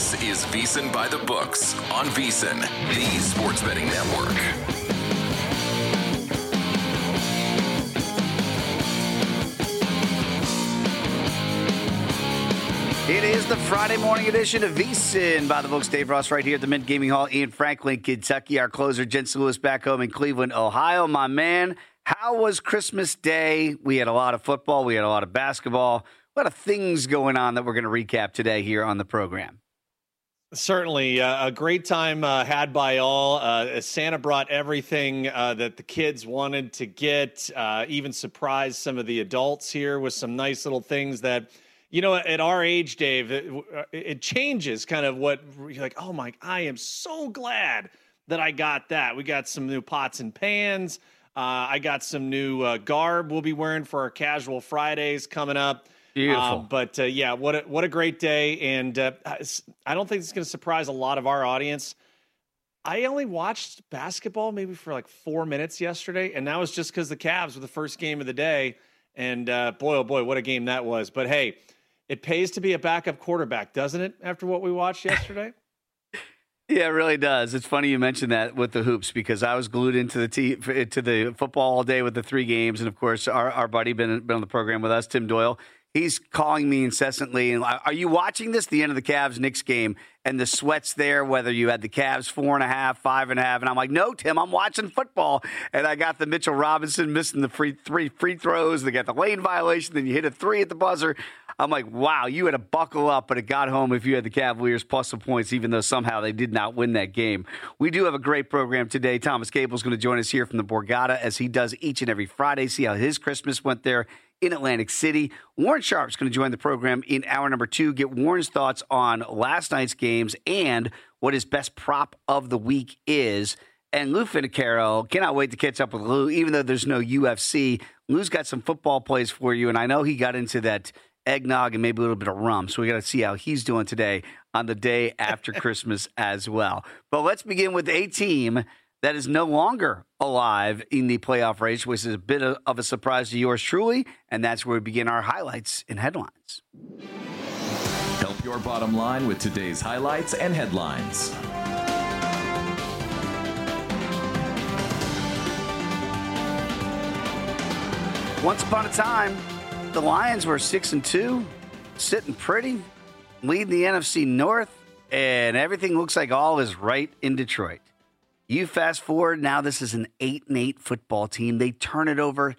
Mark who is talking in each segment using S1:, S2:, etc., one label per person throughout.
S1: This is VSiN by the Books on VSiN, the sports betting network.
S2: It is the Friday morning edition of VSiN by the Books. Dave Ross right here at the Mint Gaming Hall in Franklin, Kentucky. Our closer, Jensen Lewis, back home in Cleveland, Ohio. My man, how was Christmas Day? We had a lot of football. We had a lot of basketball. A lot of things going on that we're going to recap today here on the program.
S3: Certainly a great time had by all. Santa brought everything that the kids wanted to get, even surprised some of the adults here with some nice little things that, you know, at our age, Dave, it changes kind of what you're like, oh my, I am so glad that I got that. We got some new pots and pans. I got some new garb we'll be wearing for our casual Fridays coming up.
S2: Beautiful.
S3: Yeah, what a great day. And I don't think it's going to surprise a lot of our audience. I only watched basketball maybe for like 4 minutes yesterday, and that was just because the Cavs were the first game of the day. And boy, oh boy, what a game that was. But hey, it pays to be a backup quarterback, doesn't it, after what we watched yesterday?
S2: Yeah, it really does. It's funny you mentioned that with the hoops because I was glued into the football all day with the 3 games. And, of course, our buddy been on the program with us, Tim Doyle. He's calling me incessantly. And are you watching this, the end of the Cavs-Knicks game, and the sweat's there, whether you had the Cavs 4.5, 5.5? And I'm like, no, Tim, I'm watching football. And I got the Mitchell Robinson missing the three free throws. They got the lane violation. Then you hit a 3 at the buzzer. I'm like, wow, you had to buckle up, but it got home if you had the Cavaliers plus some points, even though somehow they did not win that game. We do have a great program today. Thomas Gable's going to join us here from the Borgata, as he does each and every Friday, see how his Christmas went there in Atlantic City. Warren Sharp's going to join the program in hour number 2, get Warren's thoughts on last night's games and what his best prop of the week is. And Lou Finicaro, cannot wait to catch up with Lou, even though there's no UFC. Lou's got some football plays for you, and I know he got into that eggnog and maybe a little bit of rum. So we got to see how he's doing today on the day after Christmas as well. But let's begin with a team that is no longer alive in the playoff race, which is a bit of a surprise to yours truly. And that's where we begin our highlights and headlines.
S1: Help your bottom line with today's highlights and headlines.
S2: Once upon a time, the Lions were 6-2, sitting pretty, leading the NFC North, and everything looks like all is right in Detroit. You fast forward, now this is an 8-8 football team. They turn it over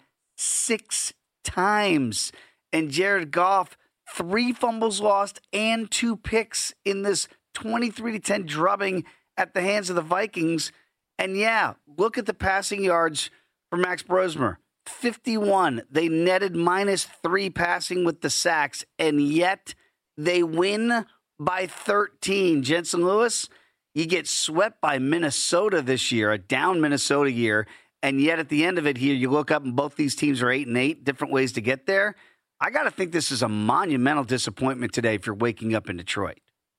S2: 6 times. And Jared Goff, 3 fumbles lost and 2 picks in this 23-10 drubbing at the hands of the Vikings. And yeah, look at the passing yards for Max Brosmer. 51. They netted -3 passing with the sacks, and yet they win by 13. Jensen Lewis, you get swept by Minnesota this year, a down Minnesota year, and yet at the end of it here, you look up and both these teams are 8-8, different ways to get there. I got to think this is a monumental disappointment today if you're waking up in Detroit.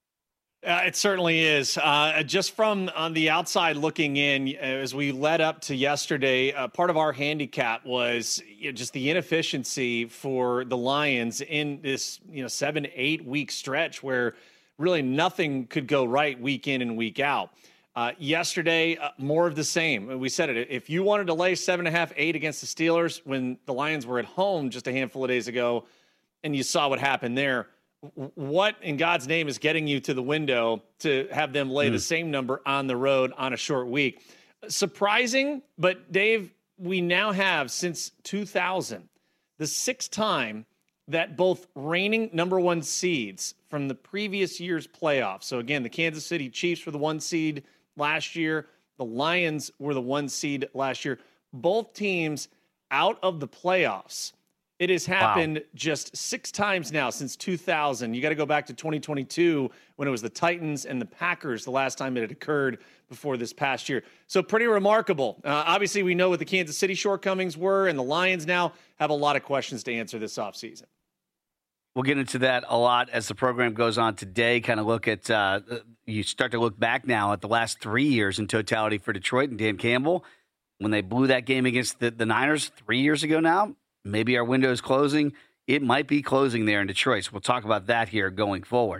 S3: It certainly is. Just from on the outside looking in, as we led up to yesterday, part of our handicap was just the inefficiency for the Lions in this 7-8 week stretch where really nothing could go right week in and week out. Yesterday, more of the same. We said it. If you wanted to lay 7.5, 8 against the Steelers when the Lions were at home just a handful of days ago, and you saw what happened there, what in God's name is getting you to the window to have them lay the same number on the road on a short week? Surprising, but Dave, we now have since 2000, the 6th time that both reigning number 1 seeds from the previous year's playoffs. So again, the Kansas City Chiefs were the 1 seed last year. The Lions were the 1 seed last year. Both teams out of the playoffs. It has happened just 6 times now since 2000. You got to go back to 2022 when it was the Titans and the Packers the last time it had occurred before this past year. So pretty remarkable. Obviously, we know what the Kansas City shortcomings were, and the Lions now have a lot of questions to answer this offseason.
S2: We'll get into that a lot as the program goes on today. Kind of look at, you start to look back now at the last 3 years in totality for Detroit and Dan Campbell. When they blew that game against the Niners 3 years ago now, maybe our window is closing. It might be closing there in Detroit. So we'll talk about that here going forward.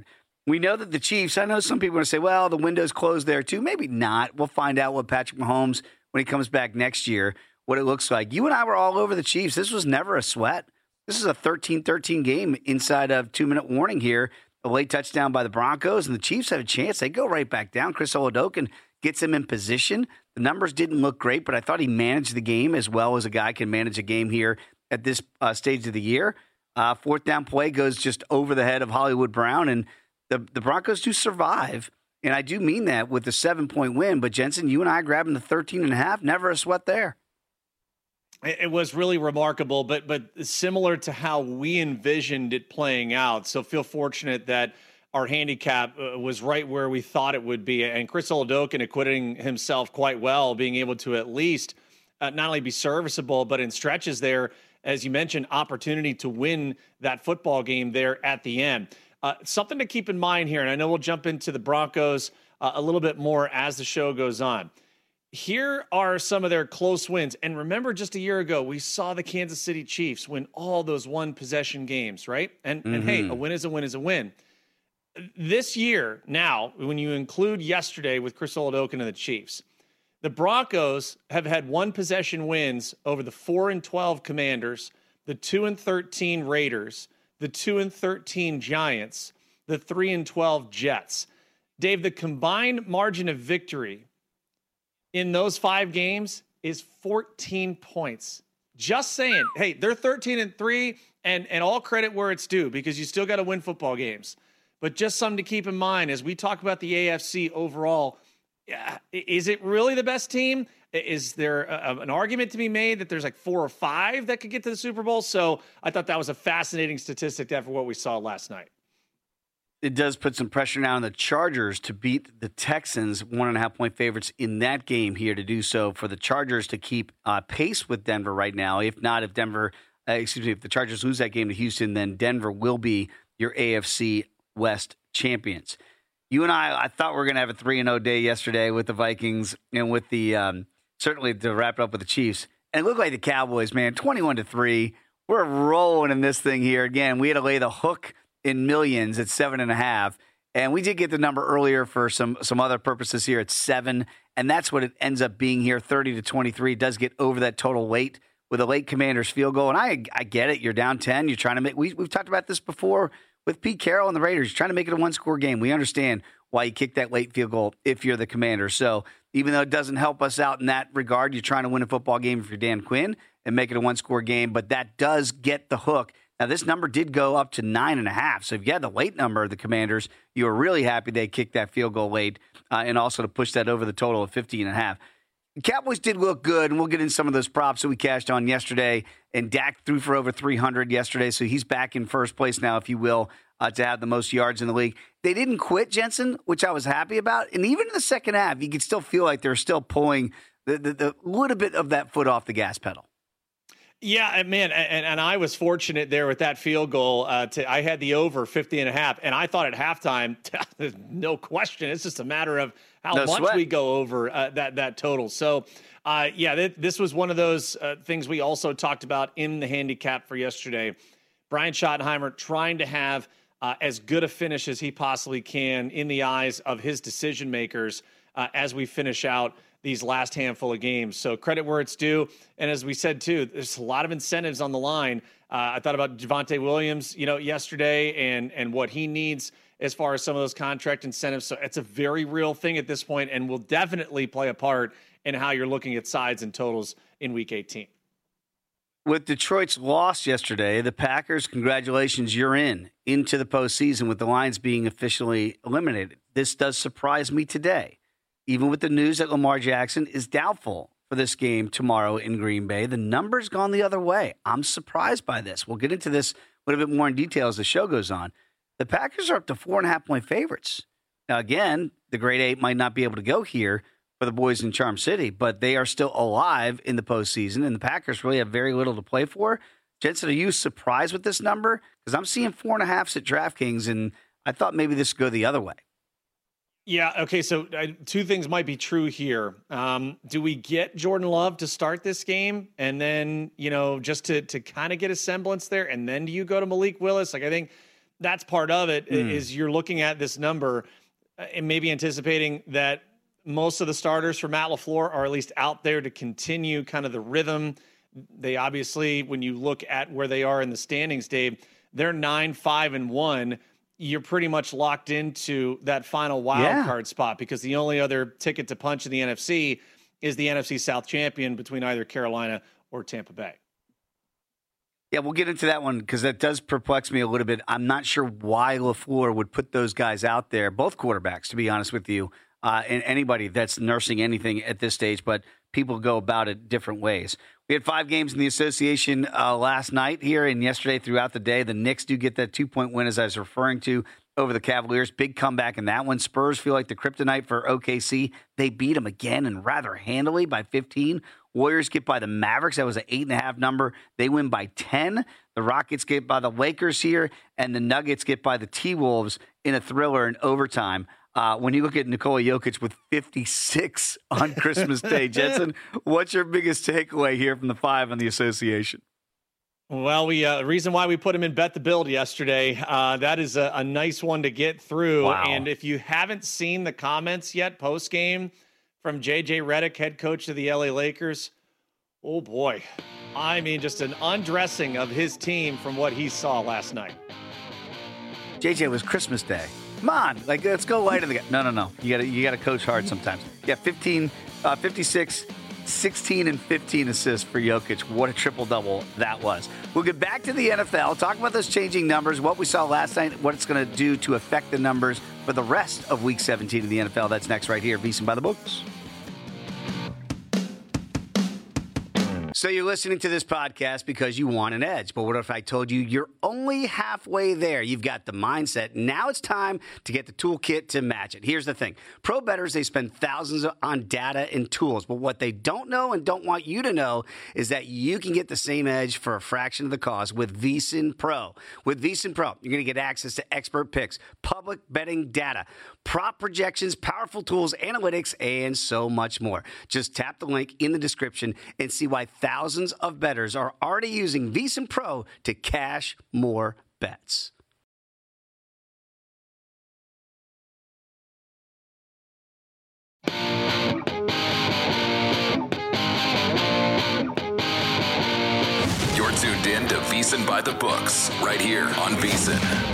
S2: We know that the Chiefs, I know some people are going to say, well, the window's closed there too. Maybe not. We'll find out what Patrick Mahomes, when he comes back next year, what it looks like. You and I were all over the Chiefs. This was never a sweat. This is a 13-13 game inside of 2-minute warning here. A late touchdown by the Broncos, and the Chiefs have a chance. They go right back down. Chris Oladokun gets him in position. The numbers didn't look great, but I thought he managed the game as well as a guy can manage a game here at this stage of the year. Fourth down play goes just over the head of Hollywood Brown, and the Broncos do survive. And I do mean that with the 7-point win. But, Jensen, you and I grabbing the 13.5, never a sweat there.
S3: It was really remarkable, but similar to how we envisioned it playing out. So feel fortunate that our handicap was right where we thought it would be. And Chris Oladokun acquitting himself quite well, being able to at least not only be serviceable, but in stretches there, as you mentioned, opportunity to win that football game there at the end. Something to keep in mind here, and I know we'll jump into the Broncos a little bit more as the show goes on. Here are some of their close wins. And remember, just a year ago, we saw the Kansas City Chiefs win all those one-possession games, right? And hey, a win is a win is a win. This year, now, when you include yesterday with Chris Oladokun and the Chiefs, the Broncos have had one-possession wins over the 4-12 Commanders, the 2-13 Raiders, the 2-13 Giants, the 3-12 Jets. Dave, the combined margin of victory in those 5 games is 14 points. Just saying, hey, they're 13-3, and all credit where it's due, because you still got to win football games. But just something to keep in mind as we talk about the AFC overall. Is it really the best team? Is there an argument to be made that there's like 4 or 5 that could get to the Super Bowl? So I thought that was a fascinating statistic after what we saw last night.
S2: It does put some pressure now on the Chargers to beat the Texans, 1.5-point favorites in that game here, to do so for the Chargers to keep pace with Denver right now. If not, if the Chargers lose that game to Houston, then Denver will be your AFC West champions. You and I thought we were going to have a 3-0 day yesterday with the Vikings and with the certainly to wrap it up with the Chiefs. And it looked like the Cowboys, man, 21-3. We're rolling in this thing here. Again, we had to lay the hook in millions at 7.5. And we did get the number earlier for some other purposes here at 7. And that's what it ends up being here, 30-23. It does get over that total late with a late Commanders field goal. And I get it. You're down 10. You're trying to make, we've talked about this before with Pete Carroll and the Raiders. You're trying to make it a one-score game. We understand why you kick that late field goal if you're the Commander. So even though it doesn't help us out in that regard, you're trying to win a football game if you're Dan Quinn and make it a one-score game. But that does get the hook. Now, this number did go up to 9.5. So if you had the late number of the Commanders, you were really happy they kicked that field goal late and also to push that over the total of 50.5. Cowboys did look good, and we'll get into some of those props that we cashed on yesterday. And Dak threw for over 300 yesterday, so he's back in first place now, if you will, to have the most yards in the league. They didn't quit, Jensen, which I was happy about. And even in the second half, you could still feel like they're still pulling the little bit of that foot off the gas pedal.
S3: Yeah, man, and I was fortunate there with that field goal. I had the over 50.5, and I thought at halftime, no question, it's just a matter of how much we go over that total. So, this was one of those things we also talked about in the handicap for yesterday. Brian Schottenheimer trying to have as good a finish as he possibly can in the eyes of his decision makers as we finish out these last handful of games. So credit where it's due. And as we said, too, there's a lot of incentives on the line. I thought about Javonte Williams, yesterday and what he needs as far as some of those contract incentives. So it's a very real thing at this point and will definitely play a part in how you're looking at sides and totals in Week 18.
S2: With Detroit's loss yesterday, the Packers, congratulations, you're into the postseason with the Lions being officially eliminated. This does surprise me today. Even with the news that Lamar Jackson is doubtful for this game tomorrow in Green Bay, the number's gone the other way. I'm surprised by this. We'll get into this a little bit more in detail as the show goes on. The Packers are up to 4.5-point favorites. Now, again, the grade 8 might not be able to go here for the boys in Charm City, but they are still alive in the postseason, and the Packers really have very little to play for. Jensen, are you surprised with this number? Because I'm seeing 4.5s at DraftKings, and I thought maybe this would go the other way.
S3: Yeah, okay, so two things might be true here. Do we get Jordan Love to start this game and then, just to kind of get a semblance there, and then do you go to Malik Willis? Like, I think that's part of it. Is you're looking at this number and maybe anticipating that most of the starters for Matt LaFleur are at least out there to continue kind of the rhythm. They obviously, when you look at where they are in the standings, Dave, they're 9-5-1. You're pretty much locked into that final wild card spot because the only other ticket to punch in the NFC is the NFC South champion between either Carolina or Tampa Bay.
S2: Yeah, we'll get into that one because that does perplex me a little bit. I'm not sure why LaFleur would put those guys out there, both quarterbacks, to be honest with you, and anybody that's nursing anything at this stage, but people go about it different ways. We had 5 games in the association last night here and yesterday throughout the day. The Knicks do get that 2-point win, as I was referring to, over the Cavaliers. Big comeback in that one. Spurs feel like the kryptonite for OKC. They beat them again and rather handily by 15. Warriors get by the Mavericks. That was an 8.5 number. They win by 10. The Rockets get by the Lakers here, and the Nuggets get by the T-Wolves in a thriller in overtime. When you look at Nikola Jokic with 56 on Christmas Day, Jensen, what's your biggest takeaway here from the 5 on the association?
S3: Well, the reason why we put him in Bet the Build yesterday, that is a nice one to get through.
S2: Wow.
S3: And if you haven't seen the comments yet post-game from J.J. Redick, head coach of the L.A. Lakers, oh boy. I mean, just an undressing of his team from what he saw last night.
S2: JJ, was Christmas Day. Come on, let's go light of the guy. No. You gotta coach hard sometimes. Yeah, 56, 16 and 15 assists for Jokic. What a triple-double that was. We'll get back to the NFL, talk about those changing numbers, what we saw last night, what it's going to do to affect the numbers for the rest of Week 17 of the NFL. That's next right here, VSiN by the Books. So you're listening to this podcast because you want an edge. But what if I told you you're only halfway there? You've got the mindset. Now it's time to get the toolkit to match it. Here's the thing. Pro bettors, they spend thousands on data and tools. But what they don't know and don't want you to know is that you can get the same edge for a fraction of the cost with VSiN Pro. With VSiN Pro, you're going to get access to expert picks, public betting data, prop projections, powerful tools, analytics, and so much more. Just tap the link in the description and see why thousands of bettors are already using VSiN Pro to cash more bets.
S1: You're tuned in to VSiN by the Books, right here on VSiN.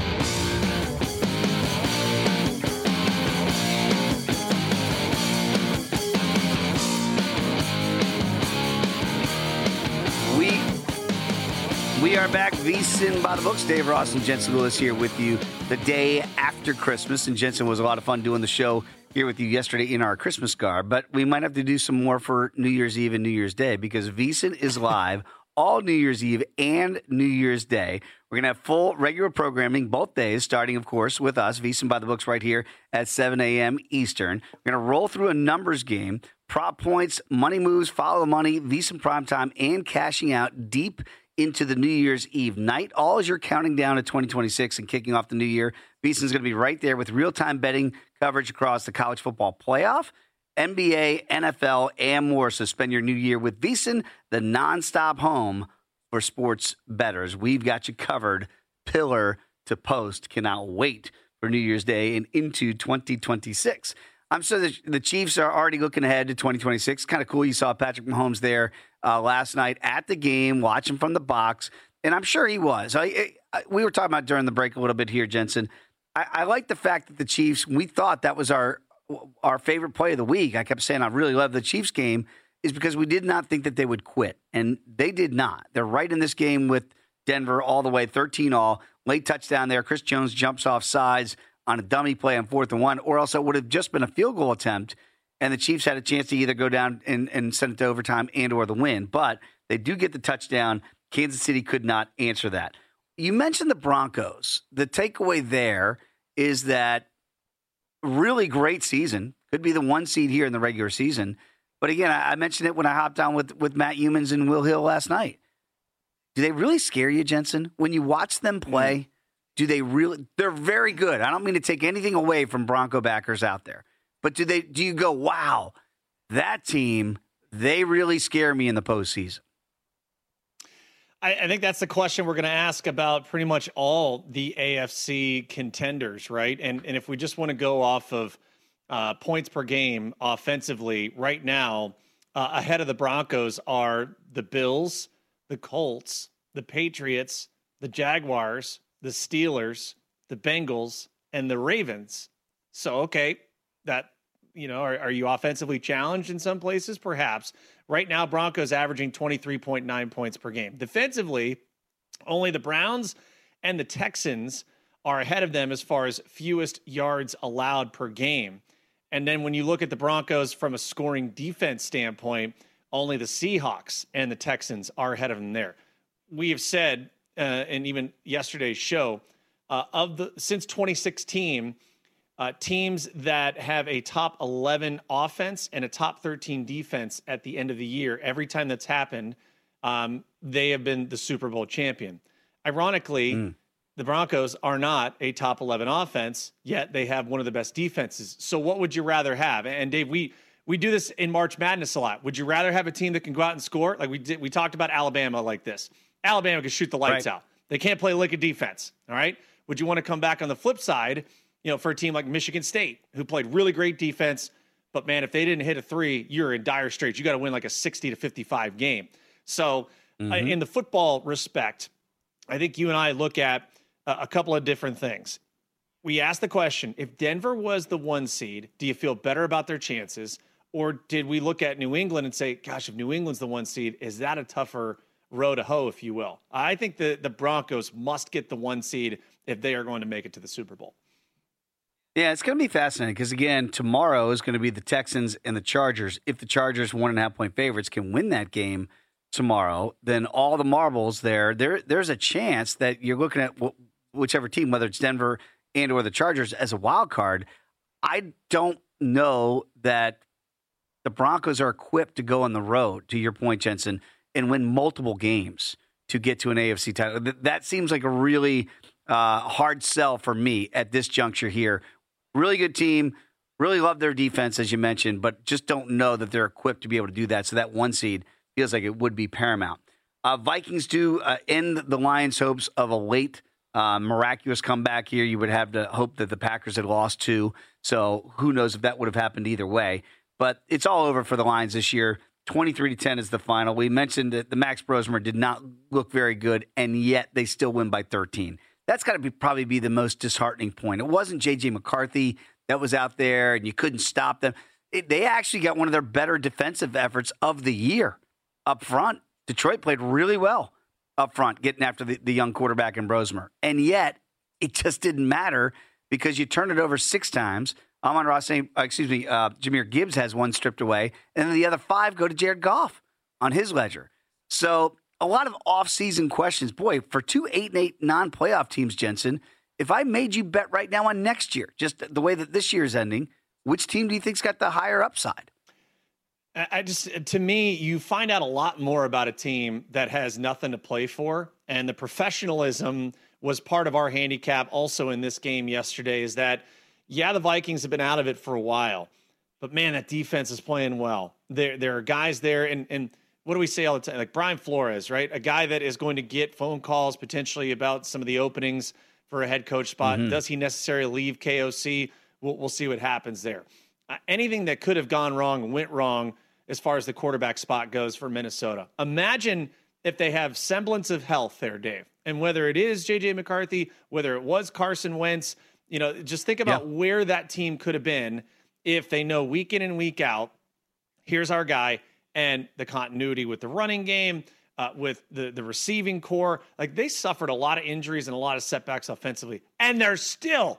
S2: We are back, VSiN by the Books. Dave Ross and Jensen Lewis here with you the day after Christmas. And Jensen, was a lot of fun doing the show here with you yesterday in our Christmas garb. But we might have to do some more for New Year's Eve and New Year's Day because VSiN is live all New Year's Eve and New Year's Day. We're going to have full regular programming both days, starting, of course, with us, VSiN by the Books, right here at 7 a.m. Eastern. We're going to roll through a numbers game, prop points, money moves, follow the money, VSiN primetime, and cashing out deep into the New Year's Eve night. All as you're counting down to 2026 and kicking off the new year, VSiN's going to be right there with real-time betting coverage across the college football playoff, NBA, NFL, and more. So spend your new year with VSiN, the nonstop home for sports bettors. We've got you covered, pillar to post. Cannot wait for New Year's Day and into 2026. I'm sure the Chiefs are already looking ahead to 2026. Kind of cool. You saw Patrick Mahomes there last night at the game, watching from the box, and I'm sure he was. We were talking about during the break a little bit here, Jensen. I like the fact that the Chiefs, we thought that was our favorite play of the week. I kept saying I really love the Chiefs game is because we did not think that they would quit, and they did not. They're right in this game with Denver all the way, 13-all. Late touchdown there. Chris Jones jumps off sides on a dummy play on 4th and 1, or else it would have just been a field goal attempt, and the Chiefs had a chance to either go down and send it to overtime and or the win. But they do get the touchdown. Kansas City could not answer that. You mentioned the Broncos. The takeaway there is that really great season. Could be the 1 seed here in the regular season. But again, I mentioned it when I hopped on with Matt Humans and Will Hill last night. Do they really scare you, Jensen? When you watch them play, do they really? They're very good. I don't mean to take anything away from Bronco backers out there. But do you go, wow, that team, they really scare me in the postseason?
S3: I think that's the question we're going to ask about pretty much all the AFC contenders, right? And if we just want to go off of points per game offensively, right now, ahead of the Broncos are the Bills, the Colts, the Patriots, the Jaguars, the Steelers, the Bengals, and the Ravens. So, okay, that, are you offensively challenged in some places? Perhaps. Right now, Broncos averaging 23.9 points per game. Defensively, only the Browns and the Texans are ahead of them as far as fewest yards allowed per game. And then when you look at the Broncos from a scoring defense standpoint, only the Seahawks and the Texans are ahead of them there. We have said, and even yesterday's show, since 2016, teams that have a top 11 offense and a top 13 defense at the end of the year, every time that's happened, they have been the Super Bowl champion. Ironically, the Broncos are not a top 11 offense, yet they have one of the best defenses. So what would you rather have? And Dave, we do this in March Madness a lot. Would you rather have a team that can go out and score? Like we talked about Alabama like this. Alabama can shoot the lights out. They can't play lick of defense, all right? Would you want to come back on the flip side, for a team like Michigan State, who played really great defense, but man, if they didn't hit a three, you're in dire straits. You got to win like a 60-55 game. So in the football respect, I think you and I look at a couple of different things. We asked the question, if Denver was the 1 seed, do you feel better about their chances? Or did we look at New England and say, gosh, if New England's the 1 seed, is that a tougher row to hoe, if you will? I think the Broncos must get the 1 seed if they are going to make it to the Super Bowl.
S2: Yeah, it's going to be fascinating because, again, tomorrow is going to be the Texans and the Chargers. If the Chargers, 1.5-point favorites, can win that game tomorrow, then all the marbles there's a chance that you're looking at whichever team, whether it's Denver and or the Chargers, as a wild card. I don't know that the Broncos are equipped to go on the road, to your point, Jensen, and win multiple games to get to an AFC title. That seems like a really hard sell for me at this juncture here. Really good team, really love their defense, as you mentioned, but just don't know that they're equipped to be able to do that. So that 1 seed feels like it would be paramount. Vikings do end the Lions' hopes of a late miraculous comeback here. You would have to hope that the Packers had lost 2, so who knows if that would have happened either way. But it's all over for the Lions this year. 23-10 is the final. We mentioned that the Max Brosmer did not look very good, and yet they still win by 13. That's got to probably be the most disheartening point. It wasn't J.J. McCarthy that was out there, and you couldn't stop them. They actually got one of their better defensive efforts of the year up front. Detroit played really well up front, getting after the young quarterback in Brosmer. And yet, it just didn't matter because you turned it over 6 times. Jahmyr Gibbs has 1 stripped away, and then the other 5 go to Jared Goff on his ledger. So a lot of off-season questions. Boy, for 2 8-8 non-playoff teams, Jensen, if I made you bet right now on next year, just the way that this year is ending, which team do you think's got the higher upside?
S3: To me, you find out a lot more about a team that has nothing to play for, and the professionalism was part of our handicap also in this game yesterday, is that, yeah, the Vikings have been out of it for a while, but man, that defense is playing well. There are guys there, and what do we say all the time? Like Brian Flores, right? A guy that is going to get phone calls potentially about some of the openings for a head coach spot. Mm-hmm. Does he necessarily leave KOC? We'll see what happens there. Anything that could have gone wrong went wrong as far as the quarterback spot goes for Minnesota. Imagine if they have semblance of health there, Dave. And whether it is J.J. McCarthy, whether it was Carson Wentz, just think about where that team could have been if they know week in and week out, here's our guy, and the continuity with the running game, with the receiving core. Like, they suffered a lot of injuries and a lot of setbacks offensively, and they're still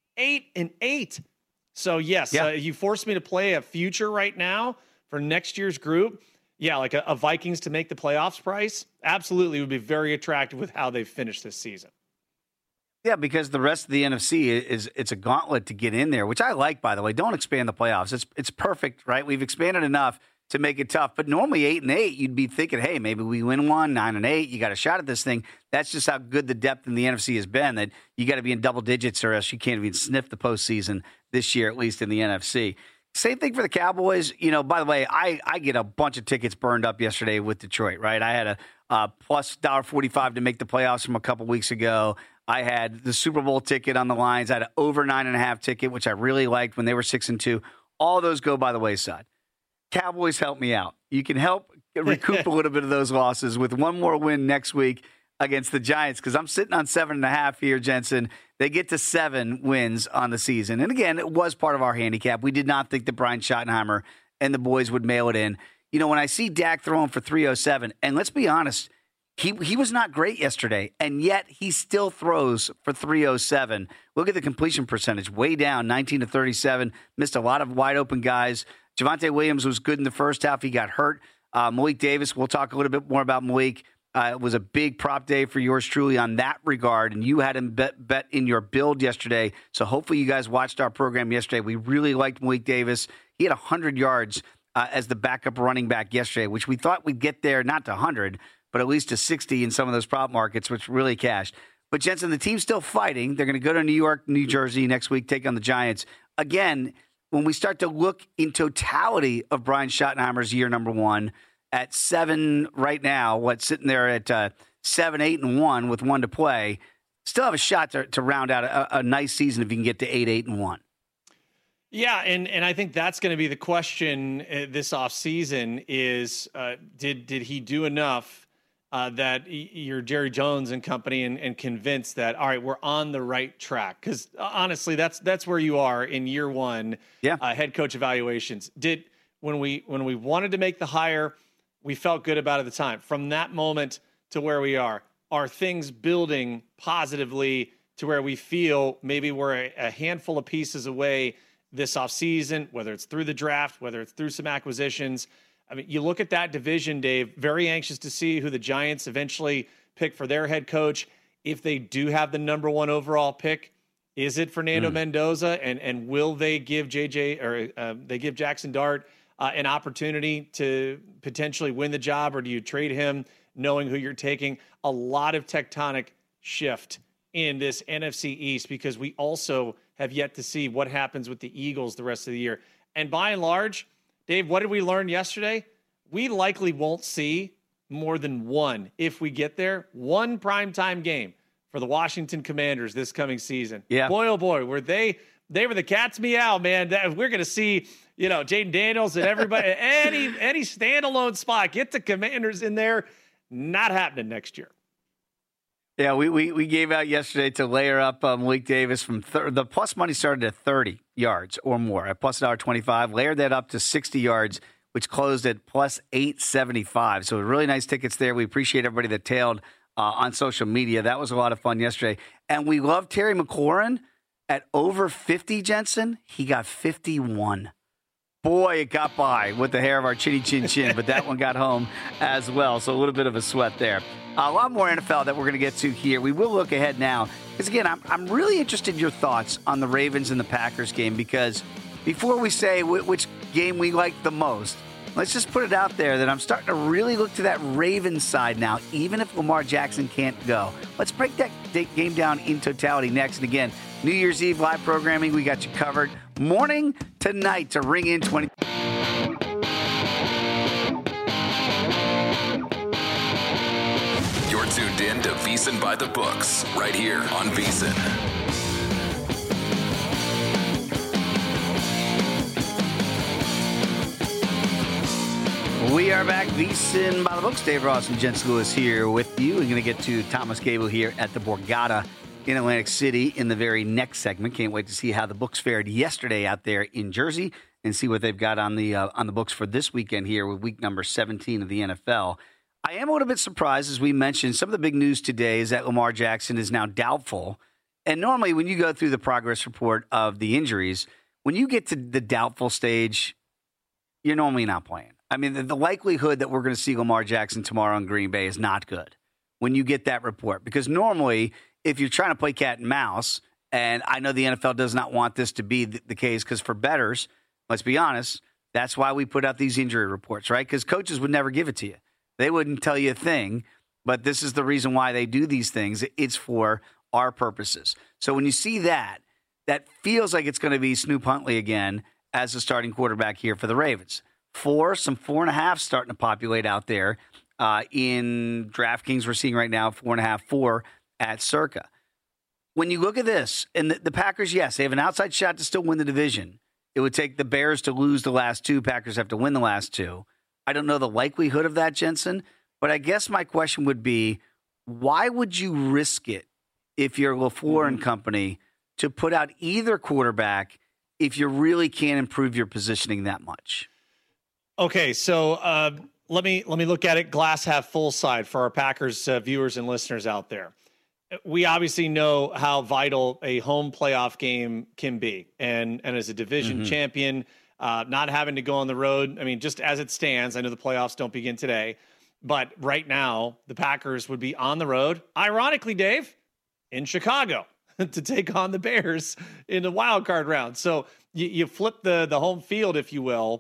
S3: 8-8. So, yes, you forced me to play a future right now for next year's group. Yeah, like a Vikings to make the playoffs price, absolutely would be very attractive with how they've finished this season.
S2: Yeah, because the rest of the NFC it's a gauntlet to get in there, which I like, by the way. Don't expand the playoffs. It's perfect, right? We've expanded enough to make it tough. But normally 8-8, you'd be thinking, hey, maybe we win 1, 9-8. You got a shot at this thing. That's just how good the depth in the NFC has been, that you got to be in double digits or else you can't even sniff the postseason this year, at least in the NFC. Same thing for the Cowboys. By the way, I get a bunch of tickets burned up yesterday with Detroit, right? I had a plus $1.45 to make the playoffs from a couple weeks ago. I had the Super Bowl ticket on the lines. I had an over 9.5 ticket, which I really liked when they were 6-2. All those go by the wayside. Cowboys help me out. You can help recoup a little bit of those losses with one more win next week against the Giants, because I'm sitting on 7.5 here, Jensen. They get to 7 wins on the season. And again, it was part of our handicap. We did not think that Brian Schottenheimer and the boys would mail it in. When I see Dak throwing for 307, and let's be honest, he was not great yesterday, and yet he still throws for 307. Look at the completion percentage, way down, 19-37, missed a lot of wide open guys. Javonte Williams was good in the first half. He got hurt. Malik Davis, we'll talk a little bit more about Malik. It was a big prop day for yours truly on that regard, and you had him bet in your build yesterday. So hopefully you guys watched our program yesterday. We really liked Malik Davis. He had 100 yards as the backup running back yesterday, which we thought we'd get there, not to 100, but at least to 60 in some of those prop markets, which really cashed. But Jensen, the team's still fighting. They're going to go to New York, New Jersey next week, take on the Giants. Again, when we start to look in totality of Brian Schottenheimer's year number 1, at 7 right now, sitting there at 7-8-1 with 1 to play, still have a shot to round out a nice season if you can get to 8-8-1.
S3: Yeah, and I think that's going to be the question this offseason is did he do enough that you're Jerry Jones and company and convinced that, all right, we're on the right track? Because honestly, that's where you are in year 1 head coach evaluations. When we wanted to make the hire, we felt good about it at the time. From that moment to where we are things building positively to where we feel maybe we're a handful of pieces away this offseason, whether it's through the draft, whether it's through some acquisitions? I mean, you look at that division, Dave, very anxious to see who the Giants eventually pick for their head coach. If they do have the number 1 overall pick, is it Fernando Mendoza? And will they give they give Jackson Dart an opportunity to potentially win the job, or do you trade him knowing who you're taking? A lot of tectonic shift in this NFC East, because we also have yet to see what happens with the Eagles the rest of the year. And by and large, Dave, what did we learn yesterday? We likely won't see more than one, if we get there, one primetime game for the Washington Commanders this coming season.
S2: Yeah.
S3: Boy, oh boy, were they were the cat's meow, man. We're going to see, Jaden Daniels and everybody, any standalone spot, get the Commanders in there. Not happening next year.
S2: Yeah, we gave out yesterday to layer up Malik Davis from the plus money started at 30 yards or more at plus $1.25. Layered that up to 60 yards, which closed at plus 875. So really nice tickets there. We appreciate everybody that tailed on social media. That was a lot of fun yesterday. And we love Terry McLaurin at over 50, Jensen. He got 51. Boy, it got by with the hair of our chinny chin chin, but that one got home as well. So a little bit of a sweat there. A lot more NFL that we're going to get to here. We will look ahead now. Because, again, I'm really interested in your thoughts on the Ravens and the Packers game, because before we say which game we like the most, let's just put it out there that I'm starting to really look to that Ravens side now, even if Lamar Jackson can't go. Let's break that game down in totality next. And, again, New Year's Eve live programming, we got you covered morning to night to ring in 20.
S1: You're tuned in to VSiN by the Books, right here on VSiN.
S2: We are back, VSiN by the Books. Dave Ross and Jens Lewis here with you. We're going to get to Thomas Gable here at the Borgata in Atlantic City in the very next segment. Can't wait to see how the books fared yesterday out there in Jersey and see what they've got on the books for this weekend here with week number 17 of the NFL. I am a little bit surprised, as we mentioned, some of the big news today is that Lamar Jackson is now doubtful. And normally when you go through the progress report of the injuries, when you get to the doubtful stage, you're normally not playing. I mean, the likelihood that we're going to see Lamar Jackson tomorrow in Green Bay is not good when you get that report. Because normally, if you're trying to play cat and mouse, and I know the NFL does not want this to be the case, because for bettors, let's be honest, that's why we put out these injury reports, right? Because coaches would never give it to you. They wouldn't tell you a thing, but this is the reason why they do these things. It's for our purposes. So when you see that, that feels like it's going to be Snoop Huntley again as a starting quarterback here for the Ravens. Some 4.5 starting to populate out there. In DraftKings, we're seeing right now 4.5, 4 at Circa. When you look at this, and the Packers, yes, they have an outside shot to still win the division. It would take the Bears to lose the last 2. Packers have to win the last 2. I don't know the likelihood of that, Jensen, but I guess my question would be, why would you risk it if you're LaFleur and company to put out either quarterback if you really can't improve your positioning that much?
S3: Okay, so let me look at it glass half full side for our Packers viewers and listeners out there. We obviously know how vital a home playoff game can be, and as a division champion, not having to go on the road. I mean, just as it stands, I know the playoffs don't begin today, but right now the Packers would be on the road. Ironically, Dave, in Chicago to take on the Bears in the wild card round. So you flip the home field, if you will.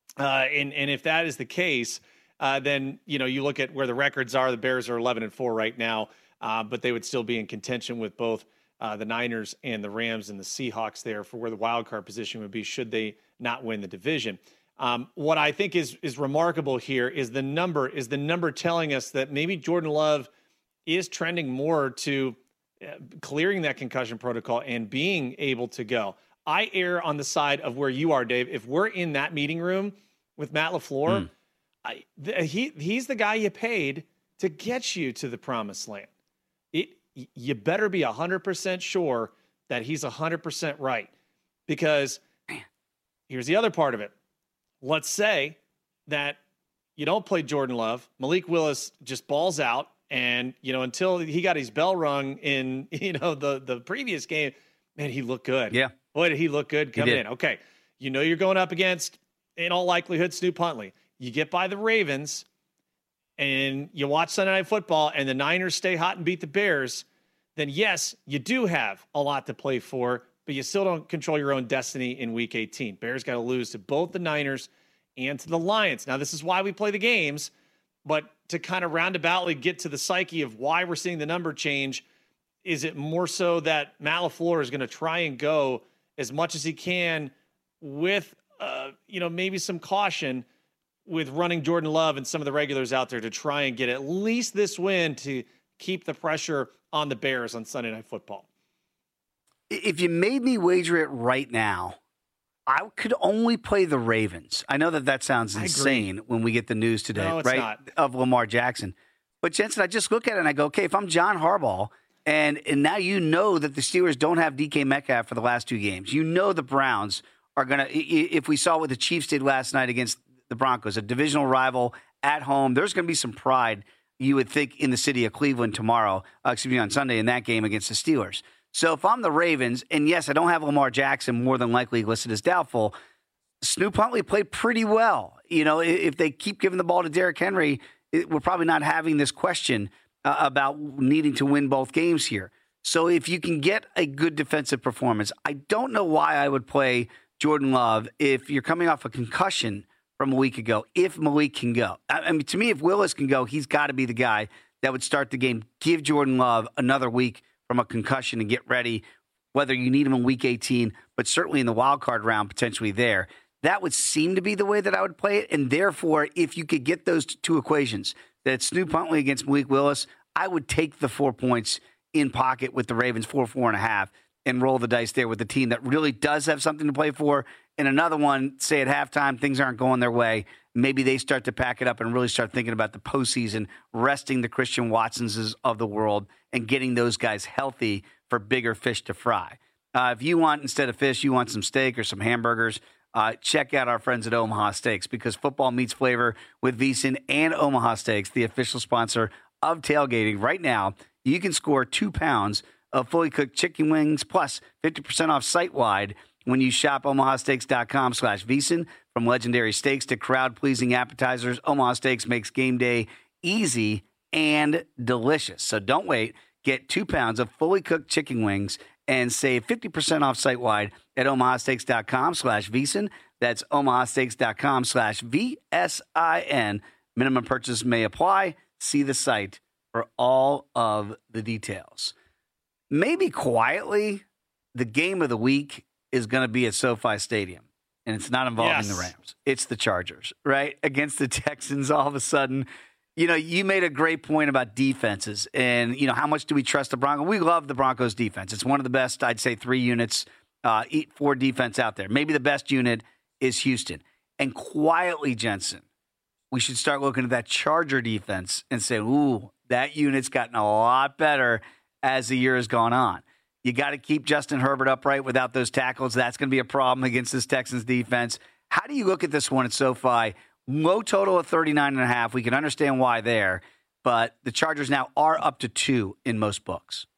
S3: And if that is the case, then, you look at where the records are. The Bears are 11-4 right now, but they would still be in contention with both the Niners and the Rams and the Seahawks there for where the wild card position would be should they not win the division. What I think is remarkable here is the number telling us that maybe Jordan Love is trending more to clearing that concussion protocol and being able to go. I err on the side of where you are, Dave. If we're in that meeting room with Matt LaFleur, he's the guy you paid to get you to the promised land. You better be 100% sure that he's 100% right, because here's the other part of it. Let's say that you don't play Jordan Love. Malik Willis just balls out, and until he got his bell rung in the previous game, man, he looked good.
S2: Yeah.
S3: Boy, did he look good coming in. Okay. You're going up against, in all likelihood, Snoop Huntley. You get by the Ravens and you watch Sunday Night Football and the Niners stay hot and beat the Bears, then yes, you do have a lot to play for, but you still don't control your own destiny in Week 18. Bears got to lose to both the Niners and to the Lions. Now, this is why we play the games, but to kind of roundaboutly get to the psyche of why we're seeing the number change, is it more so that Matt LaFleur is going to try and go as much as he can with, maybe some caution with running Jordan Love and some of the regulars out there to try and get at least this win to keep the pressure on the Bears on Sunday Night Football?
S2: If you made me wager it right now, I could only play the Ravens. I know that sounds insane when we get the news today,
S3: no, it's
S2: right?
S3: not.
S2: Of Lamar Jackson. But Jensen, I just look at it and I go, okay, if I'm John Harbaugh, and now you know that the Steelers don't have DK Metcalf for the last 2 games. You know the Browns are going to, if we saw what the Chiefs did last night against the Broncos, a divisional rival at home, there's going to be some pride, you would think, in the city of Cleveland on Sunday in that game against the Steelers. So if I'm the Ravens, and yes, I don't have Lamar Jackson more than likely listed as doubtful, Snoop Huntley played pretty well. If they keep giving the ball to Derrick Henry, we're probably not having this question about needing to win both games here. So if you can get a good defensive performance, I don't know why I would play Jordan Love if you're coming off a concussion from a week ago, if Malik can go. I mean, to me, if Willis can go, he's got to be the guy that would start the game. Give Jordan Love another week from a concussion and get ready, whether you need him in Week 18, but certainly in the wild card round, potentially there. That would seem to be the way that I would play it. And therefore, if you could get those 2 equations, that it's Snoop Huntley against Malik Willis, I would take the 4 points in pocket with the Ravens, 4.5, and roll the dice there with the team that really does have something to play for. And another one, say at halftime, things aren't going their way. Maybe they start to pack it up and really start thinking about the postseason, resting the Christian Watsons of the world and getting those guys healthy for bigger fish to fry. If you want, instead of fish, you want some steak or some hamburgers, check out our friends at Omaha Steaks, because football meets flavor with VSiN and Omaha Steaks, the official sponsor of tailgating. Right now, you can score 2 pounds of fully cooked chicken wings plus 50% off site-wide when you shop omahasteaks.com/VSiN. From legendary steaks to crowd-pleasing appetizers, Omaha Steaks makes game day easy and delicious. So don't wait. Get 2 pounds of fully cooked chicken wings and save 50% off site-wide at omahasteaks.com/VSiN. That's omahasteaks.com/VSIN. Minimum purchase may apply. See the site for all of the details. Maybe quietly, the game of the week is going to be at SoFi Stadium. and it's not involving the Rams. It's the Chargers, right? Against the Texans, all of a sudden, you made a great point about defenses and, how much do we trust the Broncos? We love the Broncos defense. It's one of the best, I'd say, 3 units, 4 defense out there. Maybe the best unit is Houston. And quietly, Jensen, we should start looking at that Charger defense and say, ooh, that unit's gotten a lot better as the year has gone on. You got to keep Justin Herbert upright without those tackles. That's going to be a problem against this Texans defense. How do you look at this one at SoFi? Low total of 39.5. We can understand why there, but the Chargers now are up to 2 in most books.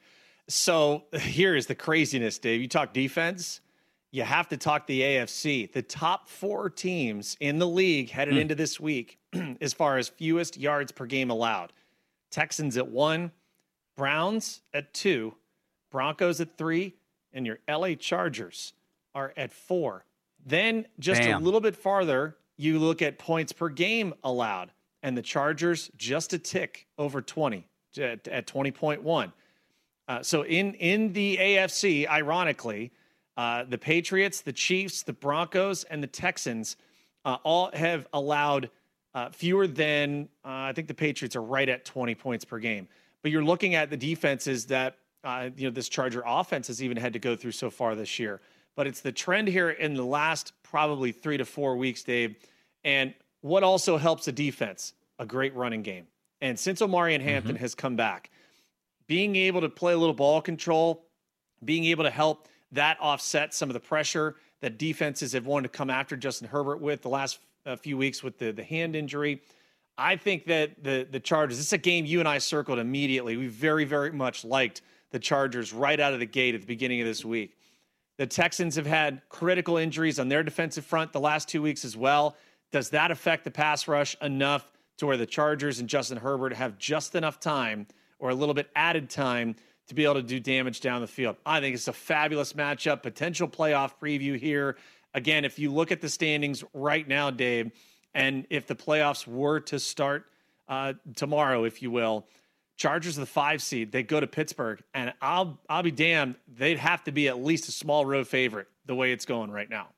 S3: So here is the craziness, Dave. You talk defense, you have to talk the AFC. The top 4 teams in the league headed into this week as far as fewest yards per game allowed. Texans at 1, Browns at 2, Broncos at 3, and your LA Chargers are at 4. Then just a little bit farther, you look at points per game allowed, and the Chargers just a tick over 20 at 20.1. So in the AFC, ironically, the Patriots, the Chiefs, the Broncos, and the Texans all have allowed fewer than, I think the Patriots are right at 20 points per game. But you're looking at the defenses that this Charger offense has even had to go through so far this year. But it's the trend here in the last probably 3 to 4 weeks, Dave. And what also helps the defense? A great running game. And since Omarion Hampton has come back, being able to play a little ball control, being able to help that offset some of the pressure that defenses have wanted to come after Justin Herbert with the last few weeks with the hand injury. I think that the Chargers, this is a game you and I circled immediately. We very, very much liked the Chargers right out of the gate at the beginning of this week. The Texans have had critical injuries on their defensive front the last 2 weeks as well. Does that affect the pass rush enough to where the Chargers and Justin Herbert have just enough time or a little bit added time to be able to do damage down the field? I think it's a fabulous matchup, potential playoff preview here. Again, if you look at the standings right now, Dave, and if the playoffs were to start tomorrow, if you will, Chargers are the 5 seed. They go to Pittsburgh, and I'll be damned, they'd have to be at least a small road favorite the way it's going right now.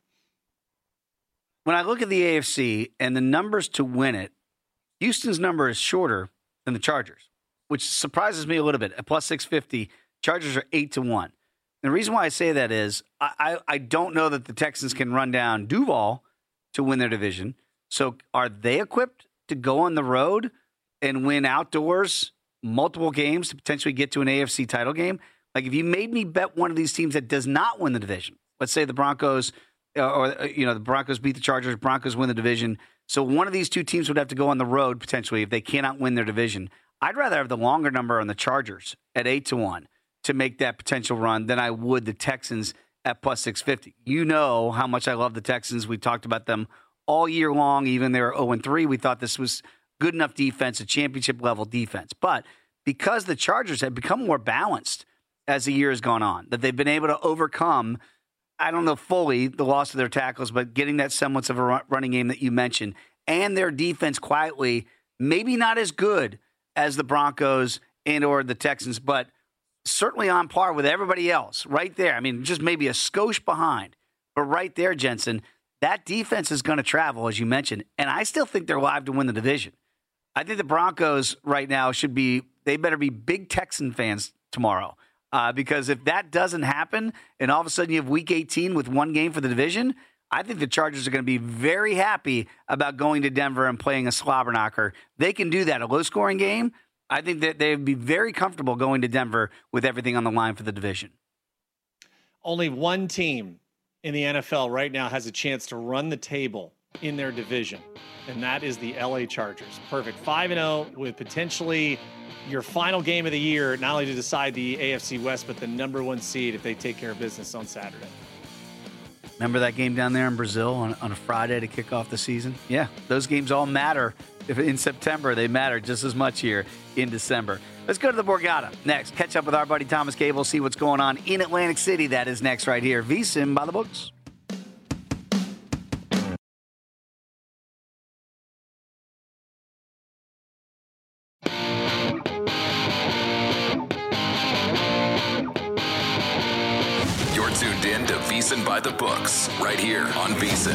S2: When I look at the AFC and the numbers to win it, Houston's number is shorter than the Chargers, which surprises me a little bit. At plus 650, Chargers are 8-1. The reason why I say that is I don't know that the Texans can run down Duval to win their division. So are they equipped to go on the road and win outdoors multiple games to potentially get to an AFC title game? Like if you made me bet one of these teams that does not win the division, let's say the Broncos the Broncos beat the Chargers, Broncos win the division. So one of these 2 teams would have to go on the road potentially if they cannot win their division. I'd rather have the longer number on the Chargers at 8-1 to make that potential run than I would the Texans at plus 650. You know how much I love the Texans. We talked about them all year long. Even they were 0-3. We thought this was good enough defense, a championship level defense. But because the Chargers have become more balanced as the year has gone on, that they've been able to overcome, I don't know fully the loss of their tackles, but getting that semblance of a running game that you mentioned, and their defense quietly, maybe not as good as the Broncos and or the Texans, but certainly on par with everybody else right there. I mean, just maybe a skosh behind. But right there, Jensen, that defense is going to travel, as you mentioned, and I still think they're live to win the division. I think the Broncos right now they better be big Texan fans tomorrow. Because if that doesn't happen and all of a sudden you have week 18 with 1 game for the division, I think the Chargers are going to be very happy about going to Denver and playing a slobber knocker. They can do that, a low-scoring game. I think that they'd be very comfortable going to Denver with everything on the line for the division.
S3: Only one team in the NFL right now has a chance to run the table in their division, and that is the LA Chargers. Perfect 5-0 with potentially your final game of the year, not only to decide the AFC West, but the number 1 seed if they take care of business on Saturday.
S2: Remember that game down there in Brazil on a Friday to kick off the season? Yeah, those games all matter. If in September, they matter just as much here in December. Let's go to the Borgata next. Catch up with our buddy Thomas Gable, see what's going on in Atlantic City. That is next right here. VSiN by the books.
S1: in to VSiN by the Books, right here on VSiN.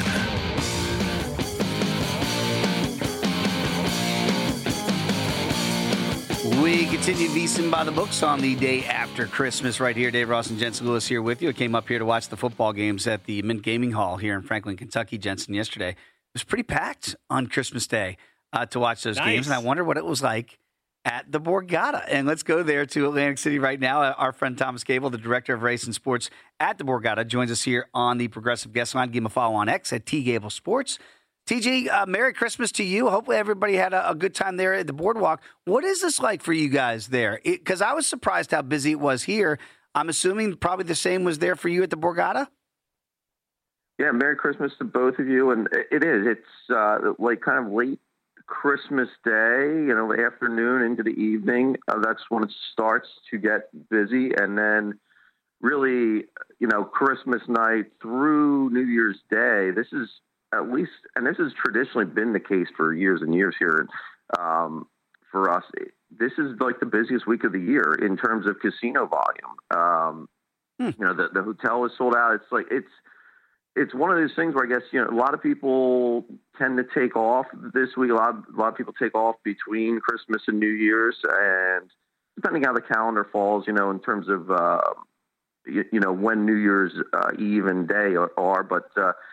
S2: We continue VSiN by the Books on the day after Christmas right here. Dave Ross and Jensen Lewis here with you. I came up here to watch the football games at the Mint Gaming Hall here in Franklin, Kentucky, Jensen, yesterday. It was pretty packed on Christmas Day to watch those games, and I wonder what it was like at the Borgata. And let's go there to Atlantic City right now. Our friend Thomas Gable, the director of race and sports at the Borgata, joins us here on the Progressive Guest Line. Give him a follow on X at @TGable Sports. TG, Merry Christmas to you. Hopefully everybody had a good time there at the boardwalk. What is this like for you guys there? Because I was surprised how busy it was here. I'm assuming probably the same was there for you at the Borgata?
S4: Yeah, Merry Christmas to both of you. And it is. It's like kind of late Christmas Day, afternoon into the evening. That's when it starts to get busy. And then really, Christmas night through New Year's Day, this is at least, and this has traditionally been the case for years and years here for us. This is like the busiest week of the year in terms of casino volume. The hotel is sold out. It's like it's one of those things where I guess a lot of people tend to take off this week. A lot of people take off between Christmas and New Year's, and depending how the calendar falls, in terms of when New Year's Eve and day are. But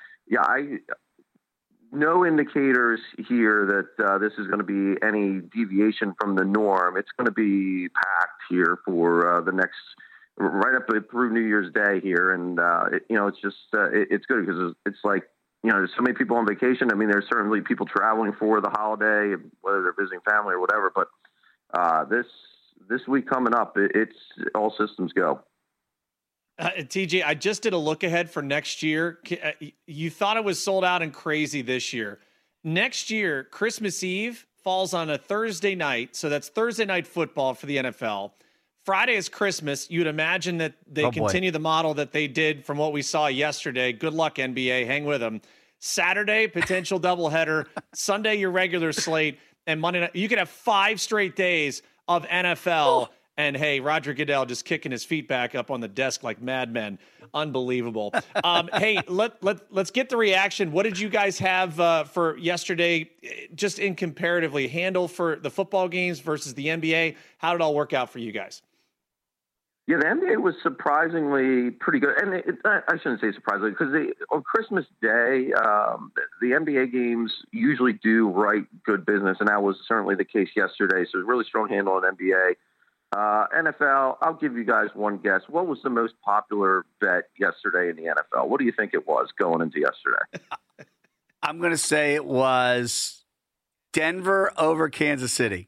S4: no indicators here that this is going to be any deviation from the norm. It's going to be packed here for the next, right up through New Year's Day here. And, it's just, it's good because it's like, there's so many people on vacation. I mean, there's certainly people traveling for the holiday, whether they're visiting family or whatever. But this week coming up, it's all systems go.
S3: TJ, I just did a look ahead for next year. You thought it was sold out and crazy this year. Next year, Christmas Eve falls on a Thursday night. So that's Thursday night football for the NFL. Friday is Christmas. You'd imagine that they continue the model that they did from what we saw yesterday. Good luck, NBA. Hang with them. Saturday, potential doubleheader. Sunday, your regular slate. And Monday night, you could have 5 straight days of NFL. And hey, Roger Goodell just kicking his feet back up on the desk like madmen. Unbelievable. Hey, let's get the reaction. What did you guys have for yesterday, just in comparatively handle for the football games versus the NBA? How did it all work out for you guys?
S4: Yeah, the NBA was surprisingly pretty good. And I shouldn't say surprisingly, because on Christmas Day, the NBA games usually do right good business, and that was certainly the case yesterday. So it was a really strong handle on NBA. NFL, I'll give you guys one guess. What was the most popular bet yesterday in the NFL? What do you think it was going into yesterday?
S2: I'm going to say it was Denver over Kansas City.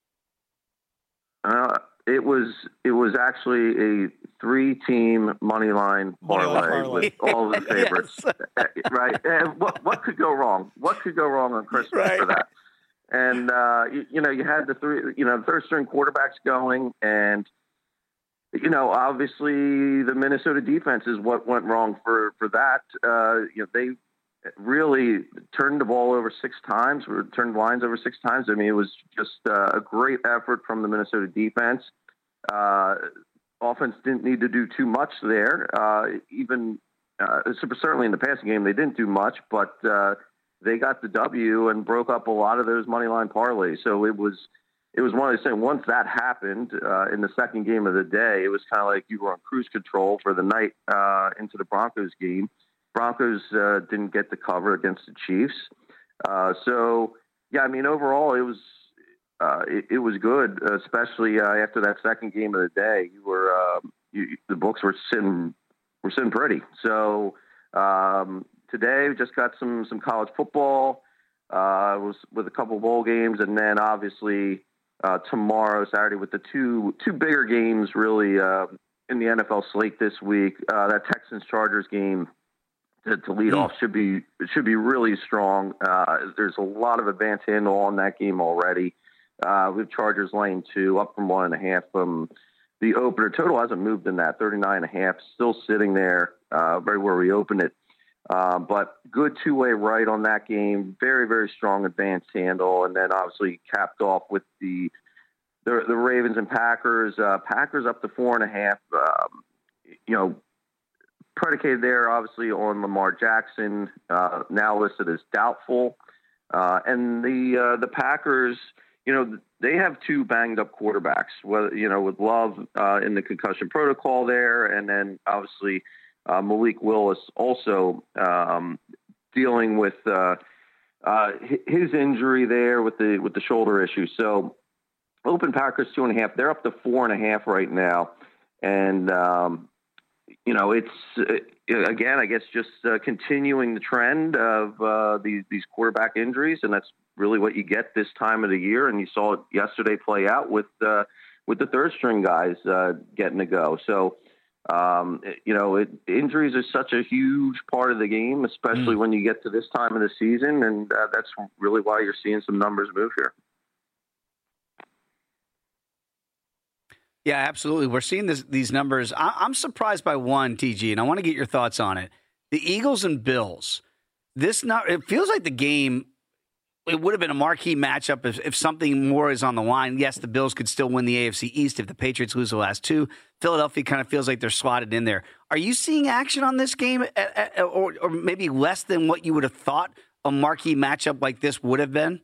S4: It was actually a 3-team money line parlay with all the favorites. Yes. Right? And what could go wrong? What could go wrong on Christmas for that? And, you had the third string quarterbacks going, and, obviously the Minnesota defense is what went wrong for that. They really turned the ball over 6 times, or turned lines over 6 times. I mean, it was just a great effort from the Minnesota defense. Offense didn't need to do too much there. Certainly in the passing game, they didn't do much, but, they got the W and broke up a lot of those money line parlays. So it was one of those things. Once that happened in the second game of the day, it was kind of like you were on cruise control for the night into the Broncos game. Broncos didn't get the cover against the Chiefs. Overall it was good, especially after that second game of the day. The books were sitting pretty. So. Today, we just got some college football was with a couple bowl games, and then obviously tomorrow, Saturday, with the two bigger games really in the NFL slate this week. That Texans-Chargers game to lead off should be really strong. There's a lot of advanced handle on that game already. With Chargers laying 2, up from 1.5 from the opener. Total hasn't moved in that 39.5, still sitting there right where we opened it. But good two-way right on that game. Very, very strong advanced handle. And then obviously capped off with the Ravens and Packers. Packers up to 4.5. predicated there, obviously, on Lamar Jackson, now listed as doubtful. And the Packers, they have two banged up quarterbacks, with Love in the concussion protocol there. And then obviously Malik Willis also dealing with his injury there with the shoulder issue. So open Packers 2.5, they're up to 4.5 right now. And, it's again, I guess just continuing the trend of these quarterback injuries, and that's really what you get this time of the year. And you saw it yesterday play out with the third string guys getting to go. So, injuries are such a huge part of the game, especially when you get to this time of the season, and that's really why you're seeing some numbers move here.
S2: Yeah, absolutely. We're seeing these numbers. I'm surprised by one, TG, and I want to get your thoughts on it. The Eagles and Bills. It feels like the game, it would have been a marquee matchup if something more is on the line. Yes, the Bills could still win the AFC East if the Patriots lose the last two. Philadelphia kind of feels like they're slotted in there. Are you seeing action on this game or maybe less than what you would have thought a marquee matchup like this would have been?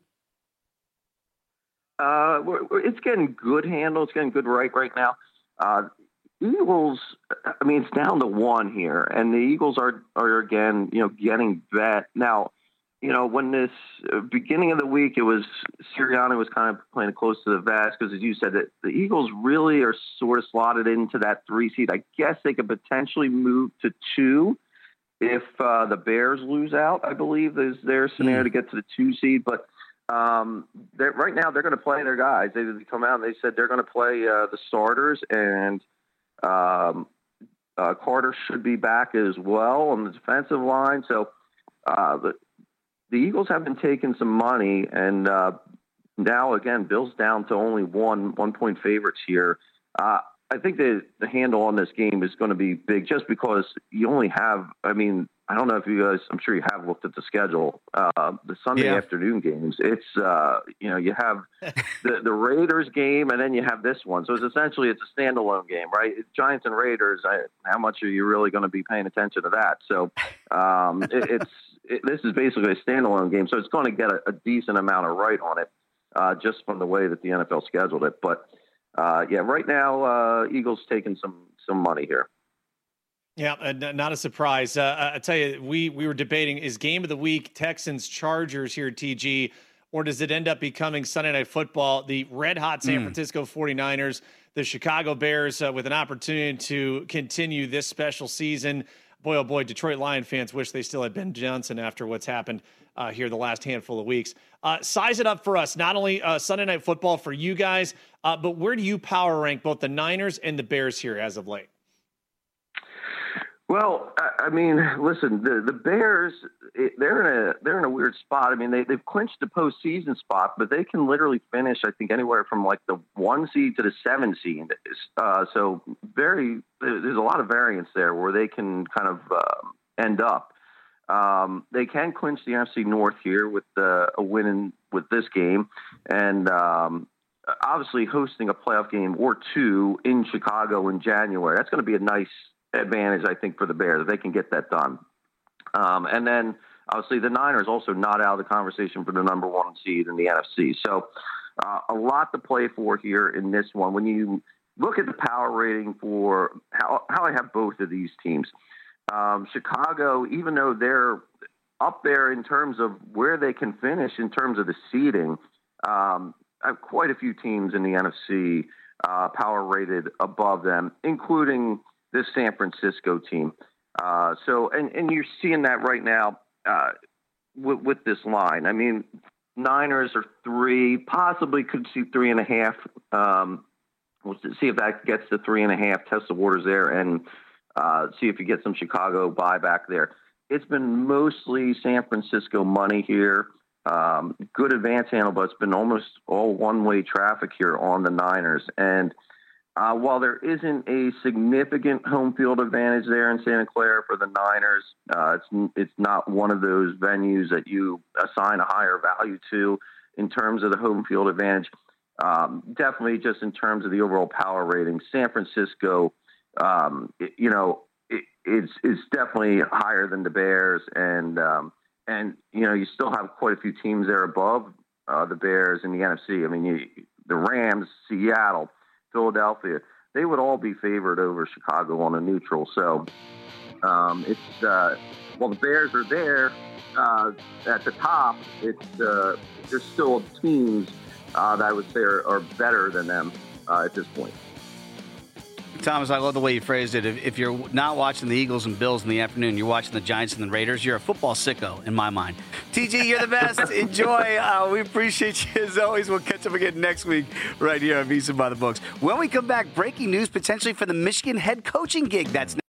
S4: It's getting good handle. It's getting good right now. Eagles, it's down to 1 here, and the Eagles are again, getting bet. Now, when this beginning of the week, it was Sirianni was kind of playing close to the vest because, as you said, that the Eagles really are sort of slotted into that 3 seed. I guess they could potentially move to 2 if the Bears lose out. I believe is their scenario to get to the 2 seed, but right now they're going to play their guys. They come out and they said they're going to play the starters, and Carter should be back as well on the defensive line. So the Eagles have been taking some money, and now again, Bill's down to only 1-point favorites here. I think the handle on this game is going to be big just because you only have, I don't know if you guys, I'm sure you have looked at the schedule, the Sunday afternoon games. It's, you have the Raiders game and then you have this one. So it's a standalone game, right? It's Giants and Raiders. How much are you really going to be paying attention to that? So this is basically a standalone game. So it's going to get a decent amount of right on it just from the way that the NFL scheduled it. But right now, Eagles taking some money here.
S3: Yeah, not a surprise. I tell you, we were debating, is game of the week Texans-Chargers here at TG, or does it end up becoming Sunday Night Football, the red-hot San Francisco 49ers, the Chicago Bears with an opportunity to continue this special season? Boy, oh boy, Detroit Lion fans wish they still had Ben Johnson after what's happened here the last handful of weeks. Size it up for us, not only Sunday Night Football for you guys, but where do you power rank both the Niners and the Bears here as of late?
S4: Well, listen, the Bears, they're in a weird spot. They've clinched the postseason spot, but they can literally finish, I think, anywhere from like the 1 seed to the 7 seed. So there's a lot of variance there where they can kind of end up. They can clinch the NFC North here with a win with this game, and obviously hosting a playoff game or 2 in Chicago in January. That's going to be a nice advantage, I think, for the Bears if they can get that done. And then obviously the Niners also not out of the conversation for the number 1 seed in the NFC. So a lot to play for here in this one. When you look at the power rating for how I have both of these teams, Chicago, even though they're up there in terms of where they can finish in terms of the seeding, I have quite a few teams in the NFC power rated above them, including this San Francisco team. And you're seeing that right now with this line. Niners are 3, possibly could see 3.5. We'll see if that gets to 3.5, test the waters there, and see if you get some Chicago buyback there. It's been mostly San Francisco money here. Good advance handle, but it's been almost all one-way traffic here on the Niners. And while there isn't a significant home field advantage there in Santa Clara for the Niners, it's not one of those venues that you assign a higher value to in terms of the home field advantage. Definitely just in terms of the overall power rating, San Francisco, it's definitely higher than the Bears, and you still have quite a few teams there above the Bears in the NFC. I mean, the Rams, Seattle, Philadelphia, they would all be favored over Chicago on a neutral. So the Bears are there at the top. There's still teams that I would say are better than them at this point.
S2: Thomas, I love the way you phrased it. If you're not watching the Eagles and Bills in the afternoon, you're watching the Giants and the Raiders, you're a football sicko in my mind. TG, you're the best. Enjoy. We appreciate you as always. We'll catch up again next week right here on VSiN by the Books. When we come back, breaking news potentially for the Michigan head coaching gig. That's